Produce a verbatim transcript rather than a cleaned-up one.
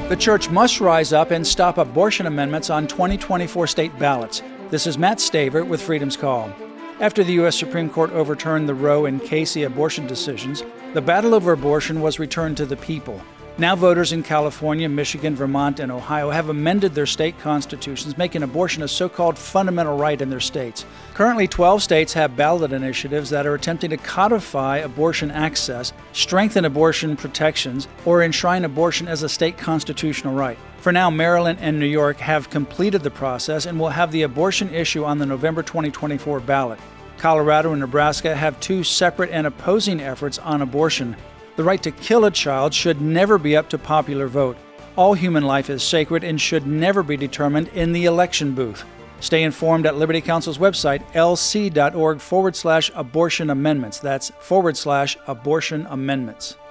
The church must rise up and stop abortion amendments on twenty twenty-four state ballots. This is Matt Staver with Freedom's Call. After the U S Supreme Court overturned the Roe and Casey abortion decisions, the battle over abortion was returned to the people. Now voters in California, Michigan, Vermont, and Ohio have amended their state constitutions, making abortion a so-called fundamental right in their states. Currently, twelve states have ballot initiatives that are attempting to codify abortion access, strengthen abortion protections, or enshrine abortion as a state constitutional right. For now, Maryland and New York have completed the process and will have the abortion issue on the November twenty twenty-four ballot. Colorado and Nebraska have two separate and opposing efforts on abortion. The right to kill a child should never be up to popular vote. All human life is sacred and should never be determined in the election booth. Stay informed at Liberty Counsel's website, lc.org forward slash abortion amendments. That's forward slash abortion amendments.